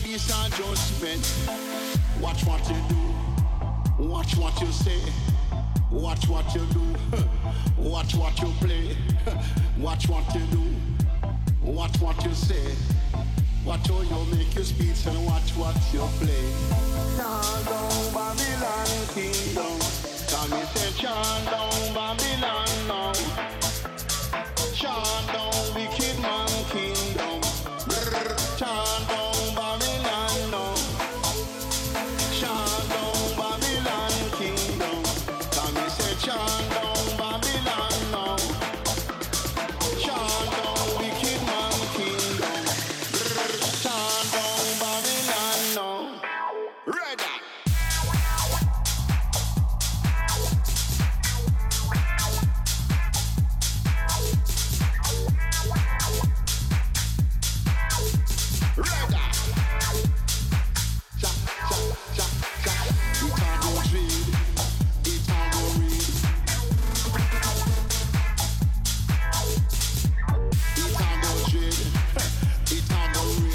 this a judgment. Watch what you do. Watch what you say. Watch what you do. Watch what you play. Watch what you do. Watch what you say. Watch how you make your speech and watch what you play. Chant down Babylon kingdom. Come me say chant down Babylon now. Chant down wicked man kingdom. Chant down Babylon now. Chant down Babylon kingdom. Come me say chant down Babylon now. Chant down wicked man kingdom. Chant down Babylon now. Red eye.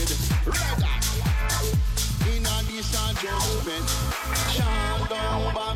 Chant down